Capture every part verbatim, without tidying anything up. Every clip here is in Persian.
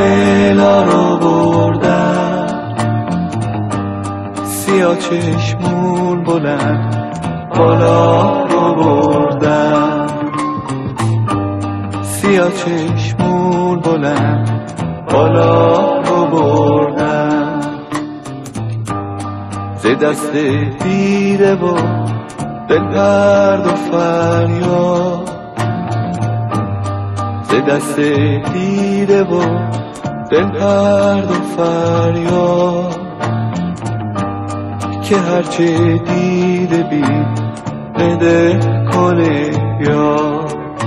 لیلا رو بردن، سیاه چشمون بلند بالا رو بردن، سیاه چشمون بلند بالا رو بردن. ز دست دیده و دل پرد و فریاد، ز دست دیده و دل پرد و فریاد، که هرچه دیده بی بده کنه یا،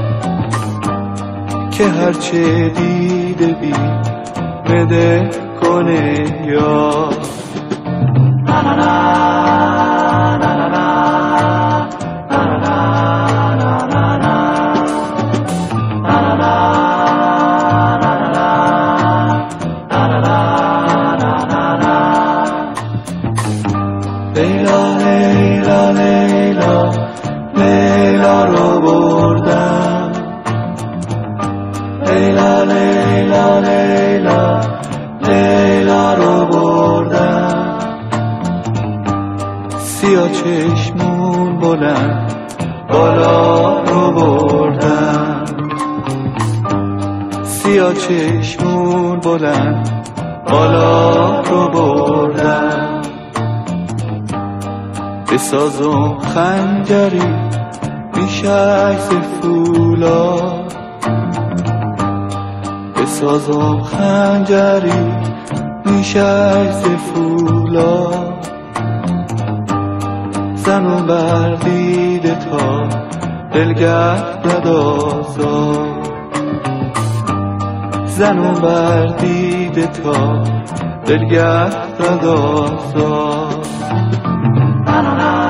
که هرچه دیده بی بده کنه یا. لیلا لیلا لیلا لیلا رو بردن، لیلا لیلا لیلا لیلا رو بردن، سیاه چشمون بلند بالا رو بردن، سیاه چشمون بلند بالا رو بردن. بسازم خنجری بیشک ز فولاد، بسازم خنجری بیشک ز فولاد، زنم بر دیده تا دلگرد آزاد، زنم بر دیده تا دلگرد آزاد.